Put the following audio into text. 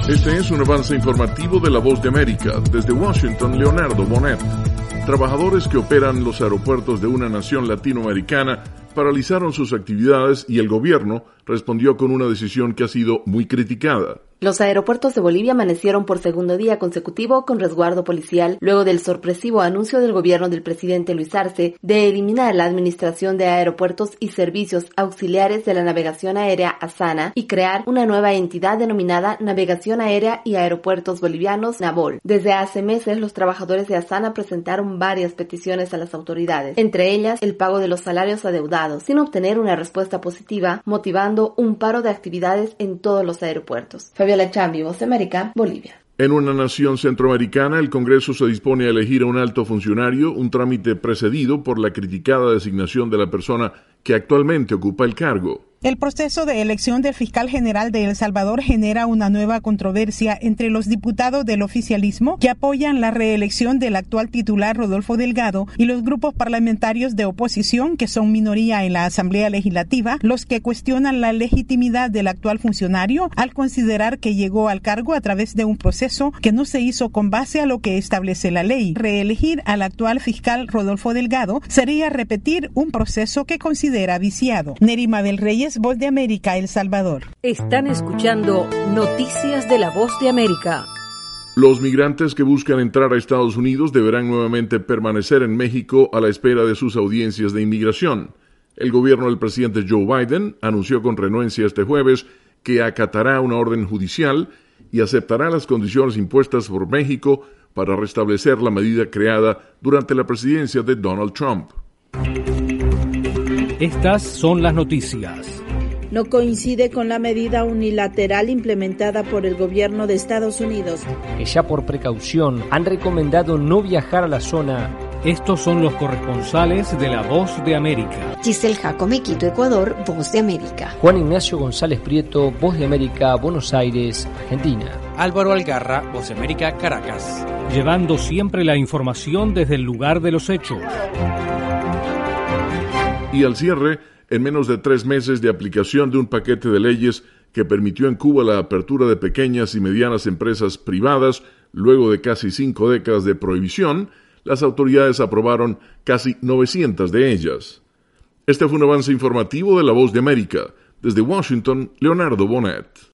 Este es un avance informativo de La Voz de América. Desde Washington, Leonardo Bonet. Trabajadores que operan los aeropuertos de una nación latinoamericana paralizaron sus actividades y el gobierno respondió con una decisión que ha sido muy criticada. Los aeropuertos de Bolivia amanecieron por segundo día consecutivo con resguardo policial, luego del sorpresivo anuncio del gobierno del presidente Luis Arce de eliminar la Administración de Aeropuertos y Servicios Auxiliares de la Navegación Aérea ASANA y crear una nueva entidad denominada Navegación Aérea y Aeropuertos Bolivianos, NAVOL. Desde hace meses, los trabajadores de ASANA presentaron varias peticiones a las autoridades, entre ellas el pago de los salarios adeudados, sin obtener una respuesta positiva, motivando un paro de actividades en todos los aeropuertos. Fabiola Chambi, Voz de América, Bolivia. En una nación centroamericana, el Congreso se dispone a elegir a un alto funcionario, un trámite precedido por la criticada designación de la persona que actualmente ocupa el cargo. El proceso de elección del fiscal general de El Salvador genera una nueva controversia entre los diputados del oficialismo que apoyan la reelección del actual titular Rodolfo Delgado y los grupos parlamentarios de oposición que son minoría en la Asamblea Legislativa, los que cuestionan la legitimidad del actual funcionario al considerar que llegó al cargo a través de un proceso que no se hizo con base a lo que establece la ley. Reelegir al actual fiscal Rodolfo Delgado sería repetir un proceso que considera viciado. Neri Mabel Reyes, Voz de América, El Salvador. Están escuchando Noticias de la Voz de América. Los migrantes que buscan entrar a Estados Unidos deberán nuevamente permanecer en México a la espera de sus audiencias de inmigración. El gobierno del presidente Joe Biden anunció con renuencia este jueves que acatará una orden judicial y aceptará las condiciones impuestas por México para restablecer la medida creada durante la presidencia de Donald Trump. Estas son las noticias. No coincide con la medida unilateral implementada por el gobierno de Estados Unidos, que ya por precaución han recomendado no viajar a la zona. Estos son los corresponsales de La Voz de América. Giselle Jacome, Quito, Ecuador, Voz de América. Juan Ignacio González Prieto, Voz de América, Buenos Aires, Argentina. Álvaro Algarra, Voz de América, Caracas. Llevando siempre la información desde el lugar de los hechos. Y al cierre, en menos de 3 meses de aplicación de un paquete de leyes que permitió en Cuba la apertura de pequeñas y medianas empresas privadas, luego de casi 5 décadas de prohibición, las autoridades aprobaron casi 900 de ellas. Este fue un avance informativo de La Voz de América. Desde Washington, Leonardo Bonet.